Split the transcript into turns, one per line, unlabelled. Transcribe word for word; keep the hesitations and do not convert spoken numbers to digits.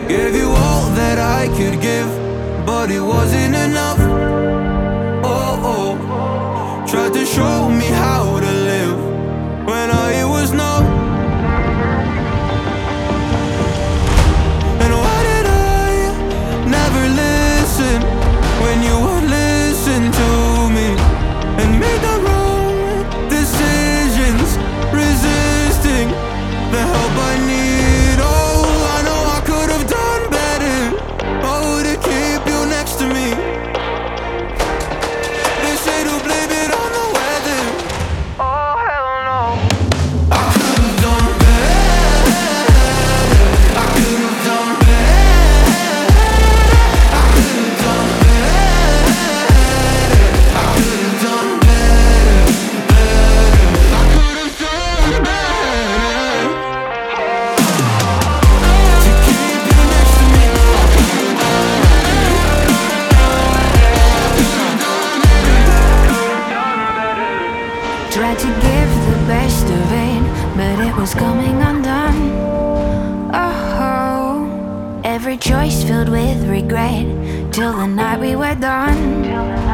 Gave you all that I could give, but it wasn't enough. Oh, oh. Tried to show me how to live when all it was no. And why did I never listen when you would listen to me and make the wrong decisions, resisting the help I need? Oh, I know I could have done better. Oh, to keep you next to me. They say to blame it on the weather. Oh, hell no. I could have done better. I could have done better. I could have done better. I could have done better, better. I could have done better to keep you next to me.
Tried to give the best of it, but it was coming undone. Oh, every choice filled with regret till the night we were done.